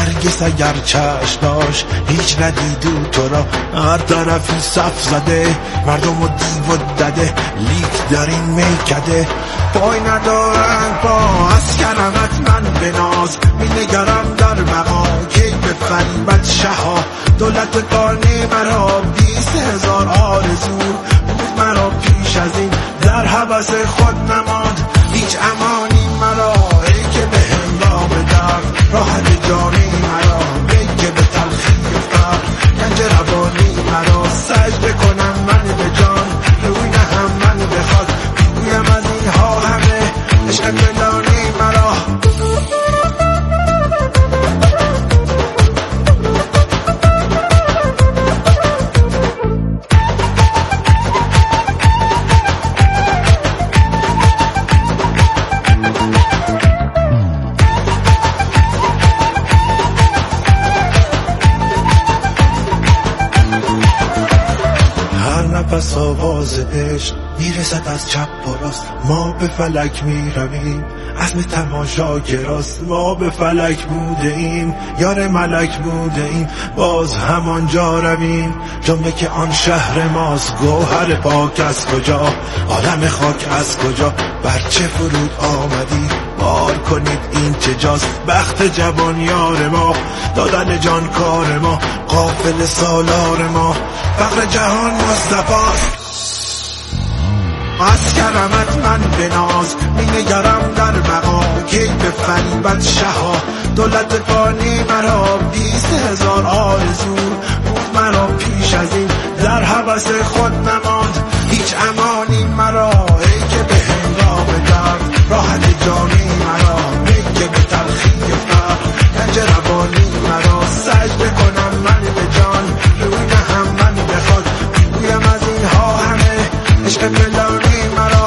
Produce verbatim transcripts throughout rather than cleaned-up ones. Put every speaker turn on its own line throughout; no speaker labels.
نرگس اگر چشم داشت هیچ ندیدو تو را، هر طرفی صف زده مردم و دیو و دده، لیک در این میکده پای ندارن با از کرمت من بناز، می نگرم در مقام کی به فریبت شها، دولت قانه مرا بیست هزار آرزو بود مرا پیش از این، در حبس خود نماند هیچ امانی مرا، ای که به هنگام درد راحت جانی مرا، ای که به تلخی فقر گنج روانی مرا، سجده کنم من به جان روی نهم من بخواد، بگویم از اینها همه عشق فلانی مرا. پس آواز عشق میرسد از چپ و راست، ما به فلک میرویم عزم تماشاگراست، ما به فلک بوده ایم یار ملک بوده ایم باز همانجا رویم، جمله که آن شهر ماست، گوهر پاک از کجا عالم خاک از کجا، بر چه فرود آمدی بار کنید این چه جاست، بخت جوان یار ما دادن جان کار ما، قافل سالار ما فقر جهان مصطفاست، از کرمت من بناز، می نگرم در مقام کی به فریبت شها، دولت فانی مرا بیست هزار آرزو بود مرا پیش از این، در حبس خود نماند هیچ امانی مرا، ای که به هنگام درد راحت جانی مرا، ای که به تلخی فقر گنج روانی مرا، سجده کنم من به جان روی نهم من بخواد، بگویم از اینها همه عشق فلانی مرا.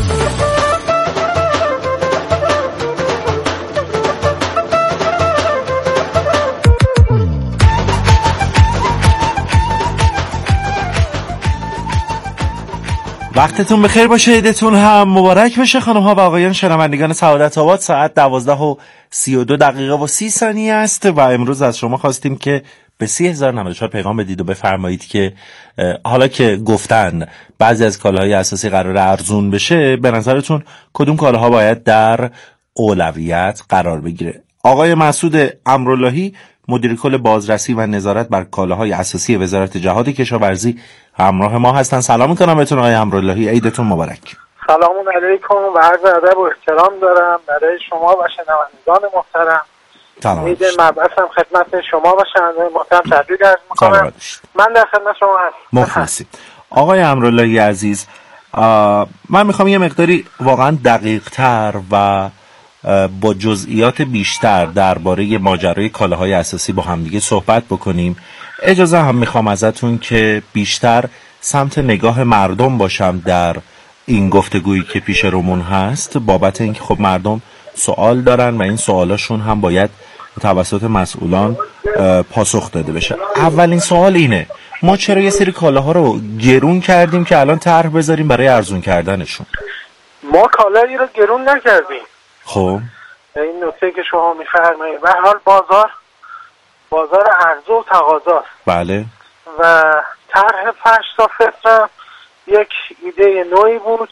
وقتتون بخیر باشه، عیدتون هم مبارک بشه خانم ها و آقایان شنوندگان سعادت آباد. ساعت دوازده و سی و دو دقیقه و سی ثانیه است و امروز از شما خواستیم که به سی هزار و نود و چهار پیغام بدید و بفرمایید که حالا که گفتن بعضی از کالاهای اساسی قرار ارزون بشه، به نظرتون کدوم کالاها باید در اولویت قرار بگیره؟ آقای مسعود امراللهی مدیر کل بازرسی و نظارت بر کالاهای اساسی وزارت جهاد کشاورزی همراه ما هستن. سلام میکنم بهتون آقای امراللهی، عیدتون مبارک.
سلام علیکم و عرض ادب و احترام دارم برای شما و شنوندگان محترم. عید مبعثم خدمت شما و شنوندگان محترم تبریک عرض میکنم. من در خدمت شما هستم.
مخلصی. آقای امراللهی عزیز، من میخوام یه مقداری واقعا دقیق تر و با جزئیات بیشتر درباره ماجرای کالاهای اساسی با همدیگه صحبت بکنیم. اجازه هم میخوام ازتون که بیشتر سمت نگاه مردم باشم در این گفتگویی که پیش رومون هست، بابت اینکه خب مردم سوال دارن و این سوالاشون هم باید توسط مسئولان پاسخ داده بشه. اولین سوال اینه، ما چرا یه سری کالاها رو گرون کردیم که الان طرح بذاریم برای ارزون کردنشون؟
ما کالایی رو گرون نکردیم.
خب
این نکته که شما میفرمایید به هر حال بازار بازار عرضه و تقاضاست.
بله.
و طرح فرش تا فطر یک ایده نوعی بود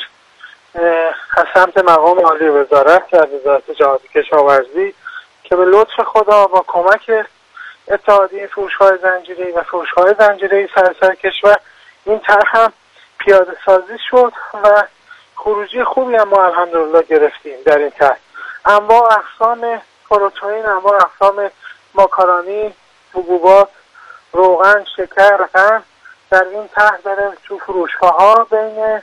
از سمت مقام عالی وزارت در وزارت جهاد کشاورزی که به لطف خدا با کمک اتحادیه فروشگاه زنجیره‌ای و فروشگاه زنجیره‌ای سراسر کشور این طرح هم پیاده سازی شد و خروجی خوبی هم ما الحمدلله گرفتیم در این طرح. انواع اقسام پروتئین، انواع اقسام ماکارونی، حبوبات، روغن، شکر، قند در این طرح داره تو فروشگاه ها بین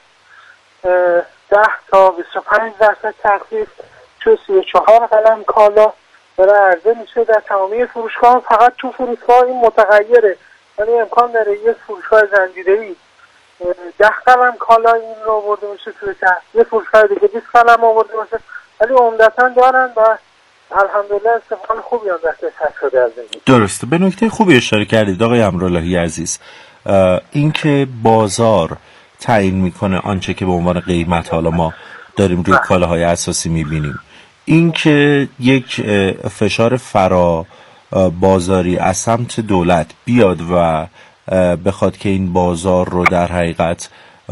ده تا بیست و پنج درصد تخفیف تو سی و چهار قلم کالا داره عرضه میشه در تمامی فروشگاه. فقط تو فروشگاه این متغیره، یعنی امکان داره یک فروشگاه زنجیره‌ای ده قلم کالا این رو آورده میشه توی طرح، یه فروشگاه دیگه بیست قلم آورده میشه، ولی عمدتاً دارن و الحمدلله استفاده خوبی هم در طرح شده از این.
درسته. به نکته خوبی اشاره کردید آقای امراللهی عزیز، اینکه بازار تعیین میکنه آنچه که به عنوان قیمت حالا ما داریم روی کالاهای اساسی میبینیم، اینکه یک فشار فرا بازاری از سمت دولت بیاد و بخواد که این بازار رو در حقیقت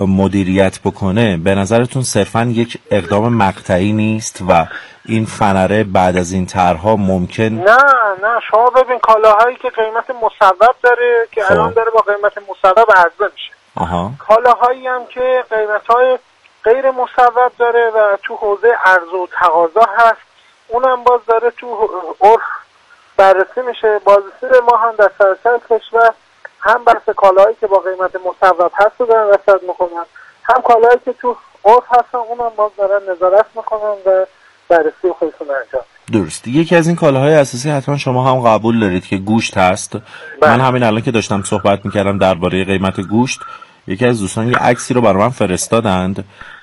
مدیریت بکنه، به نظرتون صرفاً یک اقدام مقطعی نیست و این فنره بعد از این طرح‌ها ممکن؟
نه نه شما ببین کالاهایی که قیمت مصوب داره که الان داره با قیمت مصوب عرضه میشه،
آها.
کالاهایی هم که قیمت‌های غیر مصوب داره و تو حوزه عرضه و تقاضا هست، اونم باز داره تو عرف بررسی میشه. بازرسی ما هم در سراسر کشور هم بحث کالاهایی که با قیمت مصوب هست رو دارن رصد میکنن، هم کالاهایی که تو عرف هستن اونم باز دارن نظارت میکنن و بررسی خودشون انجام.
درست. یکی از این کالاهای اساسی حتما شما هم قبول دارید که گوشت هست. بله. من همین الان که داشتم صحبت میکردم درباره قیمت گوشت، یکی از دوستان یه عکسی رو برای من فرستادند.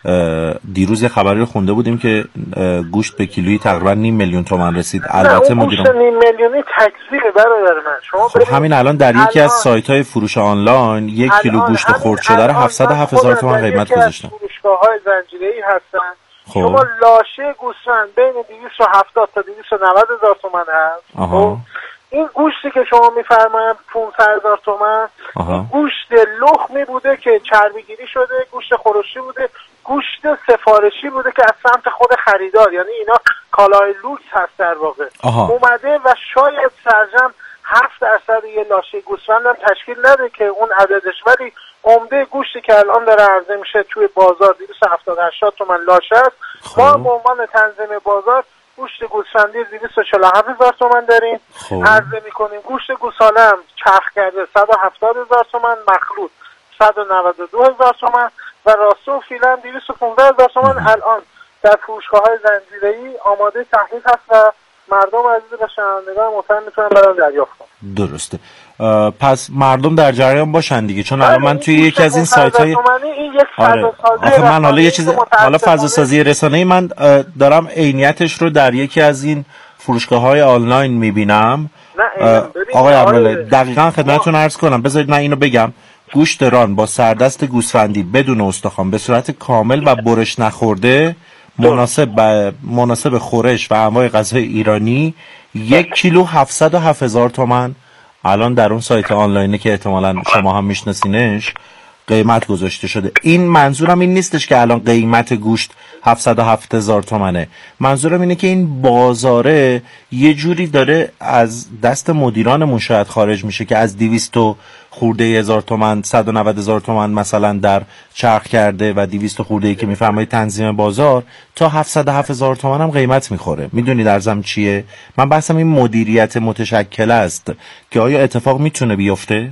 دیروز یه خبری رو خونده بودیم که گوشت به کیلویی تقریبا نیم میلیون تومان رسید. البته مدیرم
گوشت نیم میلیونی تکذیبه برادر من. شما
خب همین الان در یکی از سایت‌های فروش آنلاین یک کیلو گوشت خرد شده رو هفتصد و هفت هزار تومان قیمت گذاشتن.
فروشگاه‌های زنجیره‌ای هستن. خب. شما لاشه گوسفند بین دویست و هفتاد تا دویست و نود هزار تومان هست. خب این گوشتی که شما میفرمایید پانصد هزار تومان گوشت لخمی بوده که چربی گیری شده، گوشت خورشی بوده، گوشت سفارشی بوده که از سمت خود خریدار، یعنی اینا کالای لوکس هست در واقع. آها. اومده و شاید سرجم هفت درصد یه لاشه گوسفند هم تشکیل نده که اون عددش، ولی عمده گوشتی که الان داره عرضه میشه توی بازار دویست و هفتاد هشتاد تومان لاشه است. ما به عنوان تنظیم بازار گوشت گوسفندی دویست و چهل و هفت هزار تومان داریم عرضه میکنیم. گوشت گوساله هم چرخ کرده صد و هفتاد هزار تومان، مخلوط صد و نود و دو هزار تومان و راسته و فیله هم دویست و پانزده هزار تومان الان در فروشگاه‌های زنجیره‌ای آماده تحویل هست و مردم عزیز و شنوندگان محترم میتونن برام دریافت کنن.
درسته. پس مردم در جریان باشن دیگه، چون الان من توی یکی از این سایت‌های آره آخه من حالا یه چیز حالا فضا سازی رسانه‌ای من دارم عینیتش رو در یکی از این فروشگاه‌های آنلاین می‌بینم. آقای امروله دقیقاً خدمتتون عرض کنم، بذارید من اینو بگم. گوشت ران با سردست گوسفندی بدون استخوان به صورت کامل و برش نخورده مناسب ب... مناسب خورش و انواع غذای ایرانی یک کیلو هفتصد و هفت هزار تومان الان در اون سایت آنلاینه که احتمالاً شما هم میشناسینش قیمت گذاشته شده. این منظورم این نیستش که الان قیمت گوشت هفتصد و هفت هزار تومنه، منظورم اینه که این بازاره یه جوری داره از دست مدیرانمون شاید خارج میشه که از دویست خورده هزار تومان صد و نود هزار تومان مثلا در چرخ کرده و دویست خورده که میفرمایید تنظیم بازار تا هفتصد و هفت هزار تومان هم قیمت میخوره. میدونید ارزم چیه؟ من بحثم این مدیریت متشکل است که آیا اتفاق میتونه بیفته؟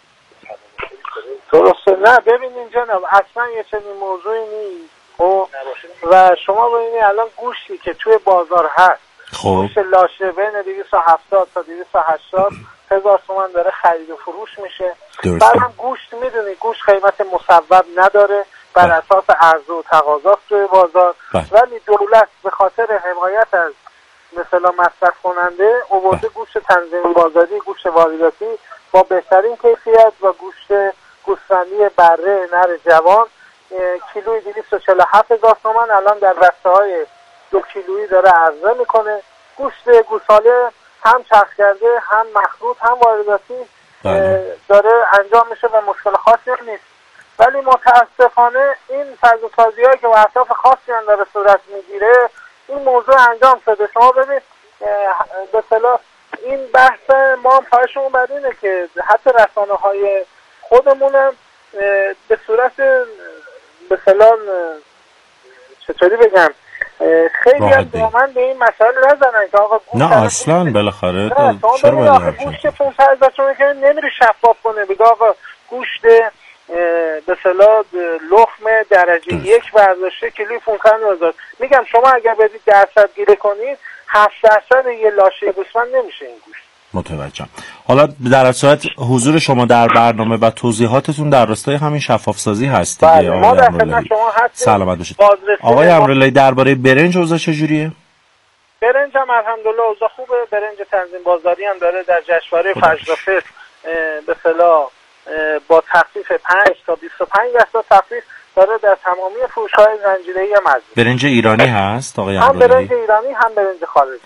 درسته. نه ببینید جناب اصلا یه چنین موضوعی نیست. خب و شما ببینید الان گوشتی که توی بازار هست خب گوشت لاشه بین دویست و هفتاد تا دویست و هشتاد هزار تومان داره خرید و فروش میشه. بعدم گوشت میدونی گوشت قیمت مصوب نداره، بر بله. اساس عرضه و تقاضا توی بازار بله. ولی دولت به خاطر حمایت از مثلا مصرف کننده آورده گوشت تنظیم بازاری، گوشت وارداتی با بهترین کیفیت و گوشت گوسفندی بره نر جوان کیلویی دویست و چهل و هفت هزار تومان الان در بسته های دو کیلویی داره عرضه میکنه. گوشت گوساله هم چرخ کرده هم مخلوط هم وارداتی داره انجام میشه و مشکل خاصی نیست، ولی متاسفانه این فضاسازی هایی که با اهداف خاصی هم داره صورت میگیره این موضوع انجام شده. شما ببین به اصطلاح این بحث ما هم پایشون بر اینه که حتی رسانه های خودمونم به صورت به اصطلاح چطوری بگم خیلی هم دامن به این مسائل نزنن که آقا گوشت
نه اصلا بالاخره
چرا باید آقا گوشت پانصد هزار تومان که نمیری شفاف کنه بگه آقا گوشت به اصطلاح لخم درجه یک برداشته کیلوی پانصد هزار. میگم شما اگر بدید درصد گیره کنید هفت درصد یه لاشه گوسفند نمیشه این گوشت.
متوجهم. حالا در صورت حضور شما در برنامه و توضیحاتتون در راستای همین شفاف سازی هست دیگه.
بله ما در خدمت شما هستیم.
سلامت باشید. آقای امراللهی درباره برنج اوضاع چجوریه؟
برنج هم الحمدلله اوضاع خوبه. برنج تنظیم بازاری هم داره در جشنواره فجرفست به اصطلاح با تخفیف پنج تا بیست و پنج درصد تخفیف داره در تمامی فروشگاه‌های زنجیره‌ای هم هست.
برنج ایرانی هست آقای امراللهی؟
هم برنج ایرانی هم برنج خارجی هست.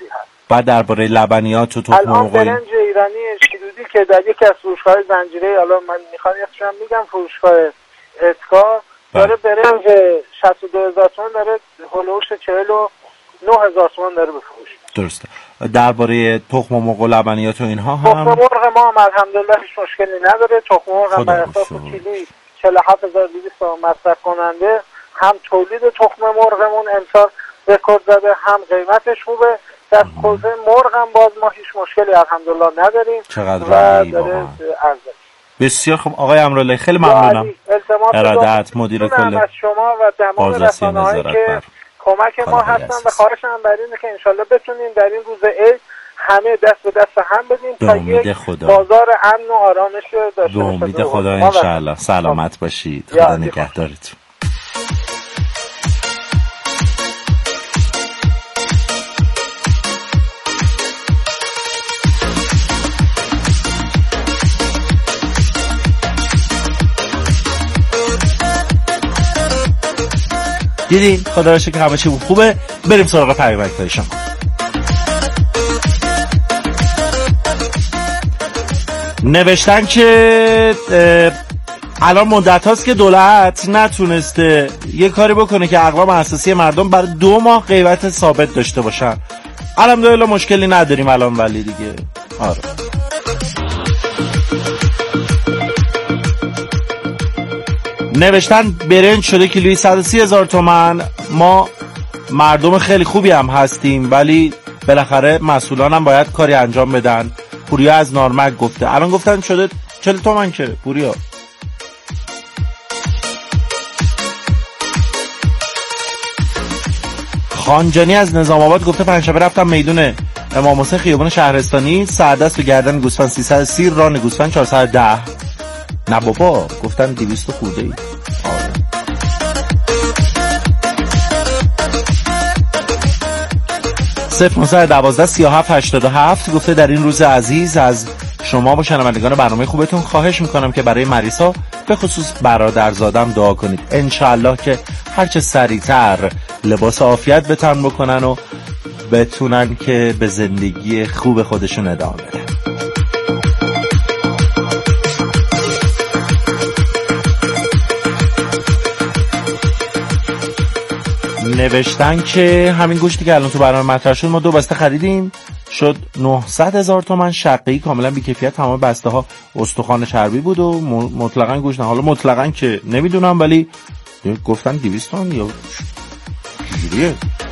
بعد درباره لبنیات و تخم مرغ
الان برنج ایرانی شیرودی که در یکی از فروشگاه زنجیره، الان من میخوام یکشون میگم فروشگاه اسکا داره برنج شصت و دو هزار تومان داره هولوش چهل و نه هزار تومان داره بفروشه.
درسته. درباره تخم مرغ و لبنیات و اینها هم
تخم مرغ ما هم الحمدلله هیچ مشکلی نداره. تخم مرغ هم بر اساس کیلویی چهل و هفت هزار و دویست مصرف کننده، هم تولید تخم مرغمون امسال رکورد زده، هم قیمتش خوبه. در حوزه مرغ هم باز ما هیچ مشکلی الحمدلله نداریم.
چقدر
و داره ارزش.
بسیار خوب آقای امراللهی، خیلی ممنونم. ارادت مدیر کل
از شما و تمام رسانه‌هایی که کمک ما هستن و خواهشم بر اینه که انشالله بتونیم در این روز عید همه دست به دست هم بدیم تا یک
خدا.
بازار امن و آرامش داشته باشیم.
به امید خدا انشالله. سلامت باشید. خدا نگهدارتون. دیدین خدا را شکر همه چی بود خوبه. بریم سراغ پیامک‌های شما. نوشتن که الان مدت هاست که دولت نتونسته یه کاری بکنه که اقوام اساسی مردم برای دو ماه قیمت ثابت داشته باشن. الحمدلله مشکلی نداریم الان، ولی دیگه آره نوشتن برنج شده کیلویی صد و سی هزار تومان. ما مردم خیلی خوبی هم هستیم ولی بالاخره مسئولان هم باید کاری انجام بدن. پوریا از نارمک گفته الان گفتن شده چهل تومان که پوریا. خانجانی از نظام آباد گفته پنجشنبه رفتم میدون امام حسین خیابان شهرستانی، سردست به گردن گوسفند سیصد و سی، ران گوسفند چهارصد و ده. نه بابا گفتن دویست خورده ای. آره. صفر نهصد و دوازده سی و هفت هشتاد و هفت گفته در این روز عزیز از شما با شنوندگان برنامه خوبتون خواهش میکنم که برای مریضا به خصوص برادرزادم دعا کنید. انشالله که هرچه سریعتر لباس عافیت به تن بکنن و بتونن که به زندگی خوب خودشون ادامه بدن. نوشتن که همین گوشتی که الان تو برنامه مطرح شد ما دو بسته خریدیم، شد نهصد هزار تومان، شقه‌ای کاملا بی‌کیفیت، تمام بسته ها استخوان چربی بود و مطلقاً گوشت نه. حالا مطلقاً که نمیدونم ولی گفتن دویست تومان یا چجوریه؟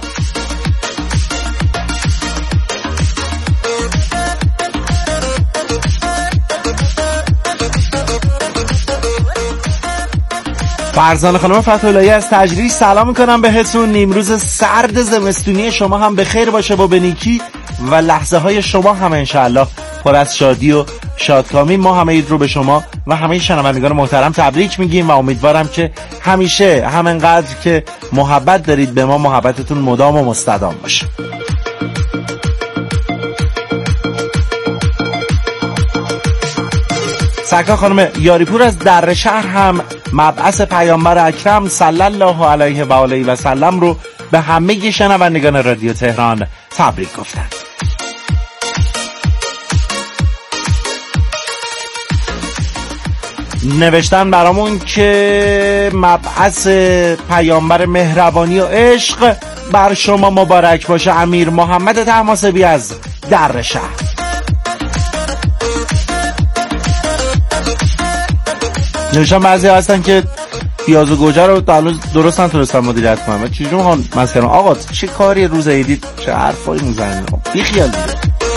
فرزانه خانم فتح‌اللهی از تجریش سلام میکنم بهتون. نیمروز سرد زمستونی شما هم به خیر باشه و به نیکی و لحظه های شما هم انشاءالله پر از شادی و شادکامی. ما همه اید رو به شما و همه شنوندگان محترم تبریک میگیم و امیدوارم که همیشه همینقدر که محبت دارید به ما محبتتون مدام و مستدام باشه. سکا خانم یاریپور از در شهر هم مبعث پیامبر اکرم صلی الله علیه و آله و سلم رو به همه شنوندگان رادیو تهران تبریک گفتن. نوشتن برامون که مبعث پیامبر مهربانی و عشق بر شما مبارک باشه. امیر محمد طهماسبی از در شهر. نوشتن بعضی هستن که پیاز و گوجه رو درست نتونستن مدیریت کنن. چجوری میخوان مثلا آقا چه کاری روز عیدی چه حرفایی میزنن؟ بی خیال دیگه.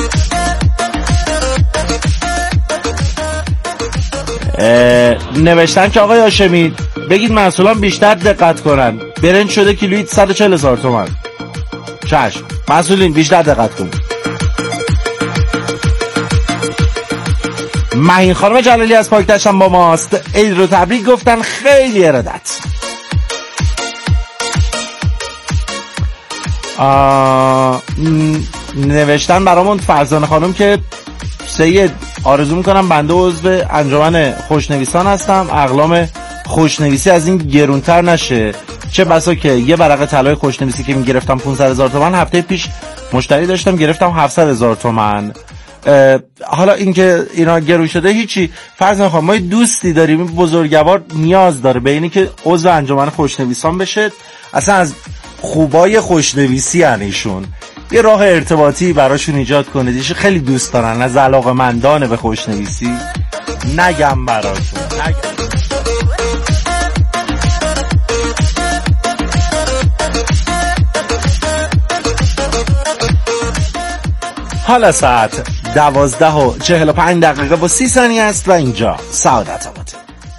نوشتن که آقای هاشمی بگید مسئولان بیشتر دقت کنن. برنج شده کیلویی صد و چهل هزار تومان. چشم مسئولین بیشتر دقت کن. مهین خانم جلالی از پاکتش هم با ماست. عید رو تبریک گفتن. خیلی ارادت. نوشتن برامون فرزانه خانم که سید آرزو میکنم بنده عضو انجمن خوشنویسان هستم، اقلام خوشنویسی از این گرونتر نشه. چه بسا که یه ورقه طلای خوشنویسی که میگرفتم پانصد هزار تومان هفته پیش مشتری داشتم گرفتم هفتصد هزار تومان. حالا اینکه اینا گرون شده هیچی، فرض نخواه ما دوستی داریم این بزرگوار نیاز داره به اینی که عضو انجمن خوشنویسان بشه، اصلا از خوبای خوشنویسی انیشون یه راه ارتباطی براشون ایجاد کنید، خیلی دوست دارن از علاقه‌مندانه به خوشنویسی، نگم براشون نگم. حالا ساعت دوازده و چهل و پنج دقیقه و سی ثانیه است و اینجا سعادت آباد.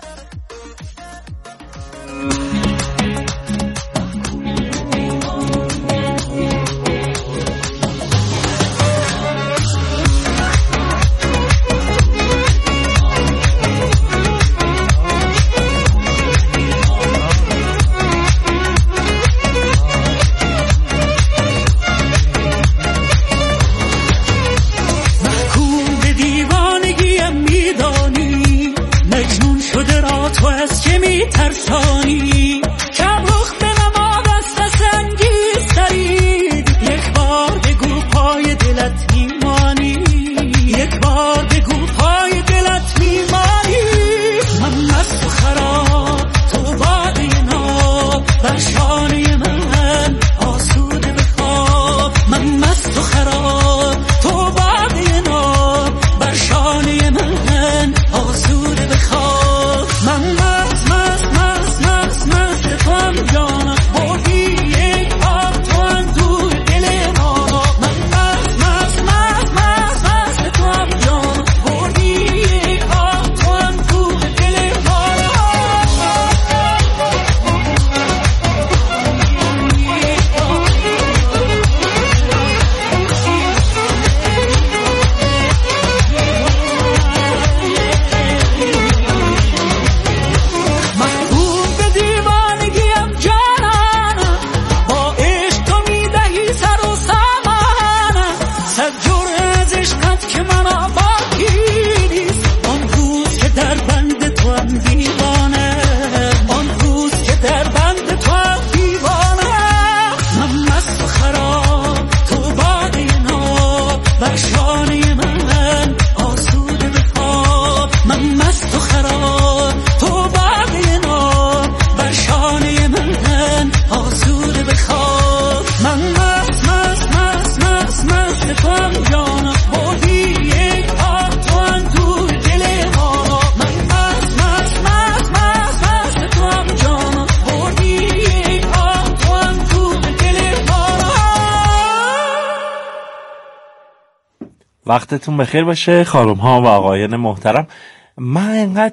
وقتتون بخیر باشه خانم ها و آقایان محترم. من اینقدر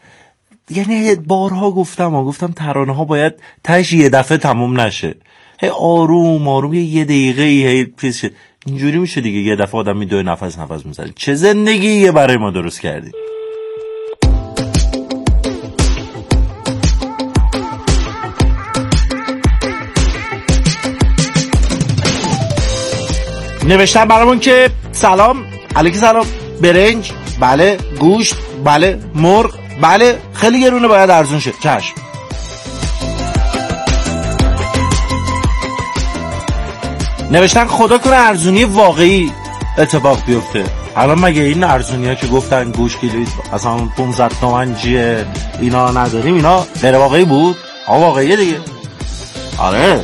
یعنی بارها گفتم و گفتم ترانه ها باید تهش یه دفعه تموم نشه، هی آروم آروم یه دقیقه هی پیش شد. اینجوری میشه دیگه یه دفعه آدم میدوه نفس نفس میزنه. چه زندگیه برای ما درست کردی. نوشتم برامون که سلام علیکی سلام، برنج بله، گوشت بله، مرغ بله، خیلی گرونه باید ارزون شه. چشم. نوشتن خدا کنه ارزونی واقعی اتفاق بیفته. الان مگه این ارزونی ها که گفتن گوش کیلویی اصلا پانصد تومن جیه اینا نداریم، اینا غیر واقعی بود؟ آه واقعیه دیگه. آره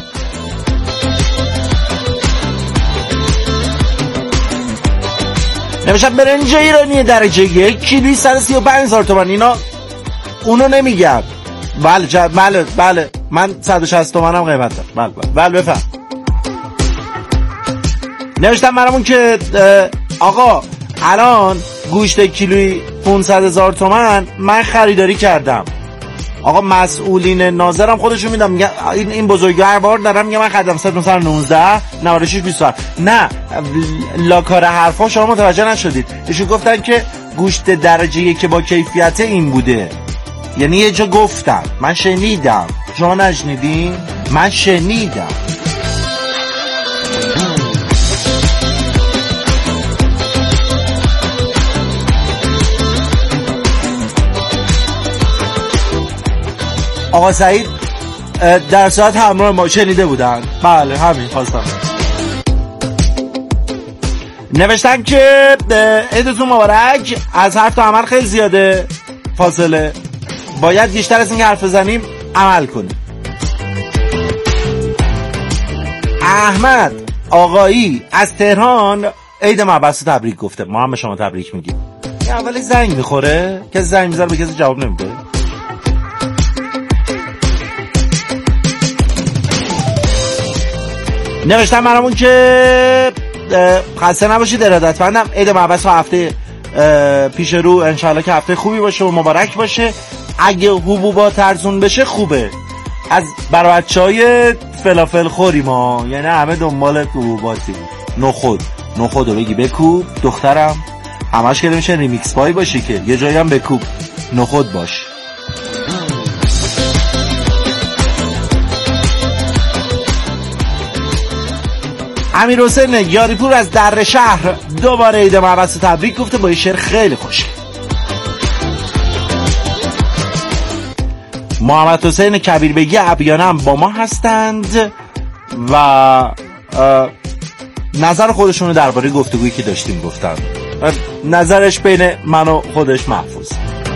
نمیشم برنج ایرانی درجه یک کیلویی صد و سی و پنج هزار تومان، اینا اونو نمیگم. بله جا... بله بله من صد و شصت تومنم قیمت دارم. بله بله بله بفهم. نوشتم برامون که آقا الان گوشت کیلویی پانصد هزار تومان من خریداری کردم. آقا مسئولین ناظرم خودشون میدم میگن این این بزرگوار دارم میگه من خریدم صد و نوزده نود و شش بیست و هفت. نه لاکار حرفا شما متوجه نشدید. ایشون گفتن که گوشت درجه یک که با کیفیت این بوده، یعنی یه جا گفتم من شنیدم، شما نشنیدین؟ من شنیدم. آقا سعید در ساعت همراه ما شنیده بودن. بله همین خواستم. نوشتن که عیدتون مبارک. از حرف تا عمل خیلی زیاده فاصله، باید بیشتر از این حرف بزنیم عمل کنیم. احمد آقایی از تهران عید مبعث تبریک گفته. ما هم به شما تبریک میگیم. یه اولی زنگ میخوره، کسی زنگ میزنه به کسی جواب نمیده. نوشتم برامون که خسته نباشید، ارادتمندم. عید مبعث هفته پیش رو انشالله که هفته خوبی باشه و مبارک باشه. اگه حبوبات ارزون بشه خوبه. از برای بچهای فلافل خوری ما، یعنی همه دنبال حبوباتی. نخود نخود رو بگی بکوب دخترم، همش که نمیشه ریمیکس پای باشه که یه جایی هم بکوب نخود باش. امیر حسین یاریپور از در شهر دوباره عید مبعث تبریک گفته با یه شعر خیلی خوشه. محمد حسین کبیربگی ابیانه هم با ما هستند و نظر خودشون رو درباره گفتگویی که داشتیم گفتن. نظرش بین من و خودش محفوظ.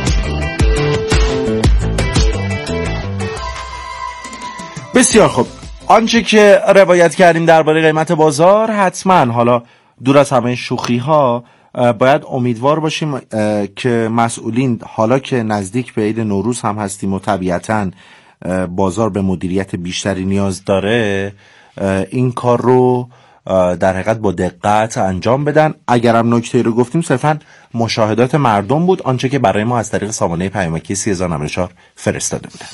بسیار خوب. آنچه که روایت کردیم درباره قیمت بازار، حتما حالا دور از همه شوخی ها باید امیدوار باشیم که مسئولین حالا که نزدیک به عید نوروز هم هستیم و طبیعتاً بازار به مدیریت بیشتری نیاز داره، این کار رو در حقیقت با دقت انجام بدن. اگرم نکته رو گفتیم صرفاً مشاهدات مردم بود، آنچه که برای ما از طریق سامانه پیامکی سی هزار و نود و چهار فرستاده بودن.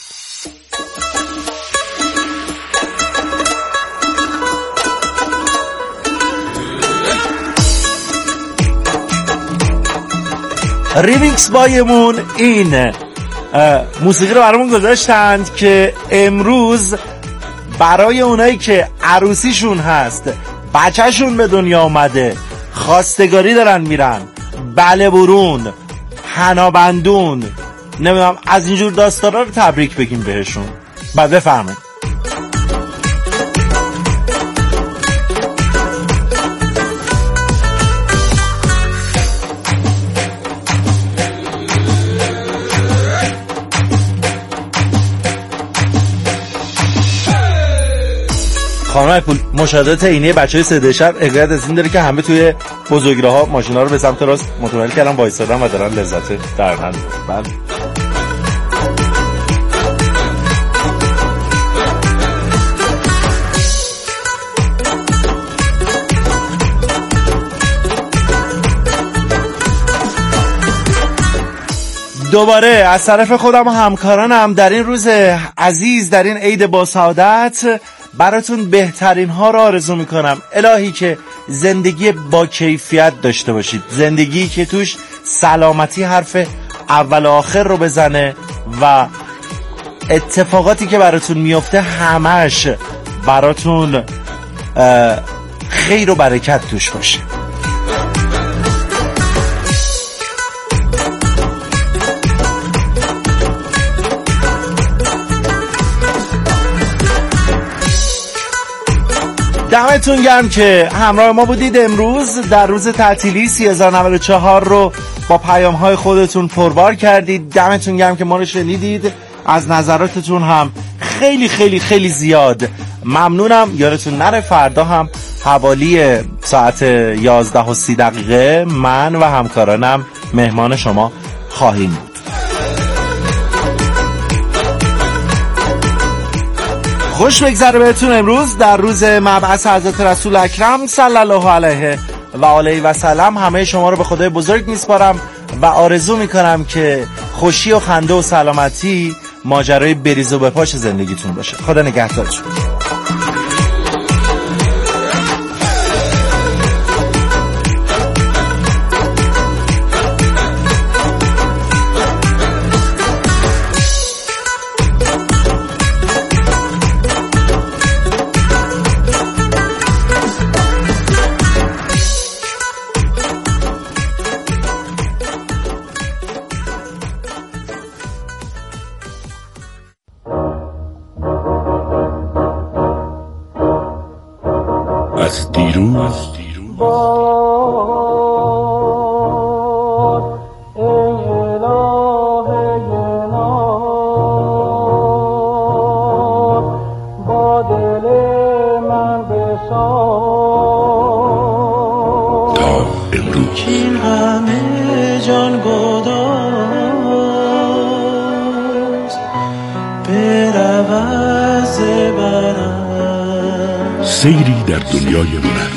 ریمیکس بایمون این موسیقی رو برامون گذاشتند که امروز برای اونایی که عروسیشون هست، بچهشون به دنیا اومده، خواستگاری دارن میرن، بله برون، حنابندون، نمیدونم از اینجور داستانا رو تبریک بگیم بهشون. بعد بفرمایید. خانم پول، مشاهدات عینی بچهای سده شب حکایت از این داره که همه توی بزرگراه‌ها ماشینا رو به سمت راست متوجه کردن وایسادن و دارن لذت درن. بعد دوباره از طرف خودم و همکارانم در این روز عزیز، در این عید با سعادت، براتون بهترین ها رو آرزو میکنم. الهی که زندگی با کیفیت داشته باشید، زندگی که توش سلامتی حرف اول و آخر رو بزنه و اتفاقاتی که براتون میفته همش براتون خیر و برکت توش باشه. دمتون گرم که همراه ما بودید امروز در روز تعطیلی سی هزار و نود و چهار رو با پیام‌های خودتون پربار کردید. دمتون گرم که ما رو شنیدید. از نظراتتون هم خیلی خیلی خیلی زیاد ممنونم. یادتون نره فردا هم حوالی ساعت یازده و سی دقیقه من و همکارانم مهمان شما خواهیم بود. خوش بگذره بهتون امروز در روز مبعث حضرت رسول اکرم صلی الله علیه و آله و سلم. همه شما رو به خدای بزرگ میسپارم و آرزو میکنم که خوشی و خنده و سلامتی ماجرای بریز و بپاش زندگیتون باشه. خدا نگهدارتون.
از دیروز همه جان گداز برواز برم.
سیری در دنیای هنر.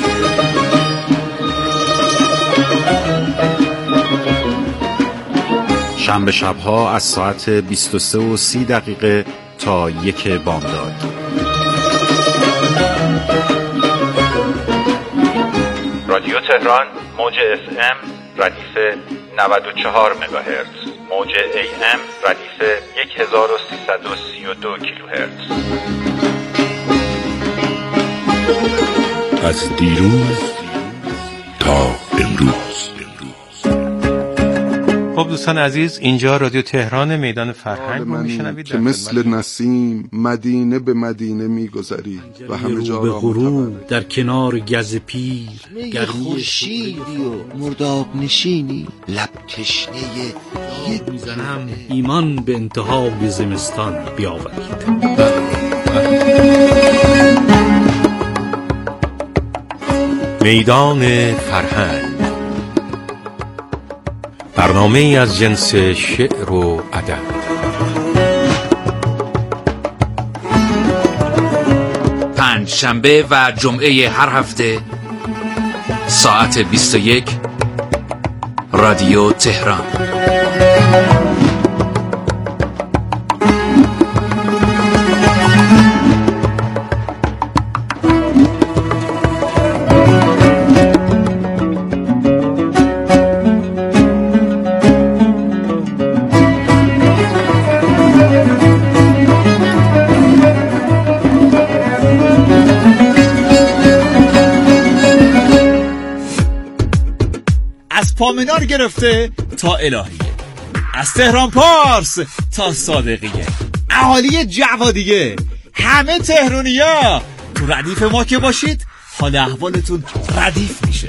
شنبه شبها از ساعت بیست و سه و سی دقیقه تا یک بامداد. رادیو تهران موج اف ام ردیف نود و چهار مگاهرتز، موج ای ام ردیف هزار و سیصد و سی و دو کیلوهرتز.
از دیروز تا امروز.
خب دوستان عزیز، اینجا رادیو تهران میدان فرهنگ رو میشنوید
که مثل نسیم مدینه به مدینه میگذری و همه جا را
غروب در کنار گز پیر
گرمی خورشیدی و مرداب نشینی لب تشنه یک
میزنم ایمان به انتهای زمستان بیاورید.
میدان فرهنگ، برنامه ای از جنس شعر و ادب.
پنج شنبه و جمعه هر هفته ساعت بیست و یک، رادیو تهران.
پامنار گرفته تا الهیه، از تهران پارس تا صادقیه، اهالی جوادیه، همه تهرانیا تو ردیف ما که باشید حال احوالتون ردیف میشه.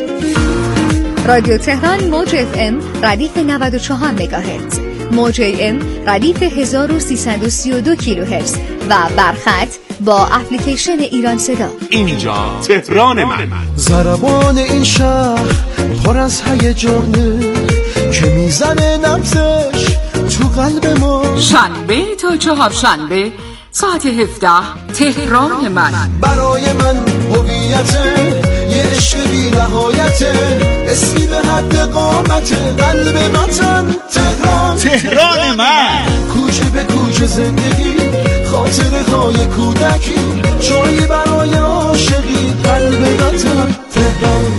رادیو تهران موج اف ام ردیف نود و چهار مگاهرتز، موج ای ام ردیف هزار و سیصد و سی و دو کیلوهرتز و برخط با اپلیکیشن ایران صدا.
اینجا تهران من.
ضربان این شهر پر از هیجانه که میزنه نبضش تو قلب ما.
شنبه تا چهار شنبه ساعت هفده تهران من.
برای من هویته یه عشق بی نهایته، اسمی به حد قامت قلب وطن تهران.
تهران من.
کوچه به کوچه زندگی، خاطره های کودکی، جایی برای عاشقی قلب وطن تهران.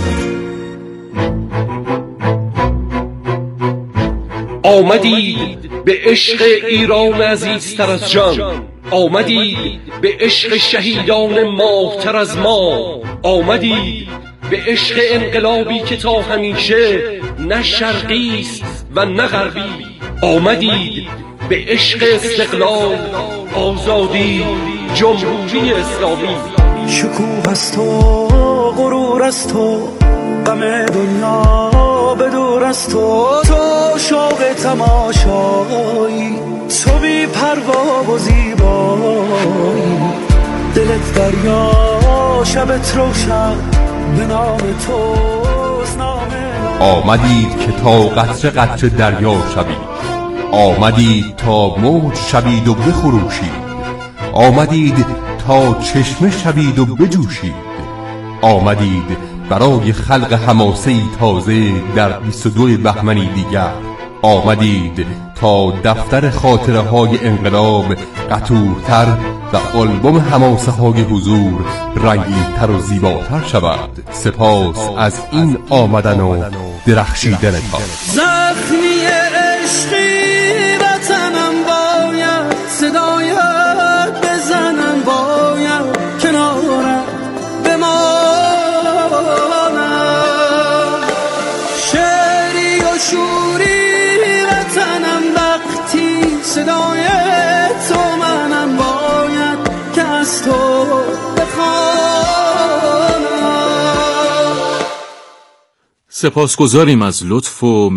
آمدید به عشق ایران عزیزتر از جان، آمدید به عشق شهیدان ماهتر از ما، آمدید به عشق انقلابی که تا همیشه نه شرقی است و نه غربی، آمدید به عشق استقلال، آزادی، جمهوری اسلامی.
شکوه از تو، غرور از تو، غم دنیا به دور از تو، تو شوق تماشایی، تو بی پروا و زیبایی، دلت دریا شبت روشن به نام توست نامه.
آمدید که تا قطره قطره دریا شوید، آمدید تا موج شوید و بخروشید، آمدید تا چشمه شوید و بجوشید، آمدید برای خلق حماسه‌ای تازه در بیست و دو بهمنی دیگر، آمدید تا دفتر خاطره های انقلاب قطورتر و آلبوم حماسه های حضور رنگین‌تر و زیباتر شود. سپاس از این آمدن و درخشیدنتان.
زخمی عشقی وطنم باید صدایت بزنم، باید کنارت بمانم، شعری و شوری وطنم وقتی صدای تو منم، باید که از تو بخوانم.
سپاسگزاریم از لطف و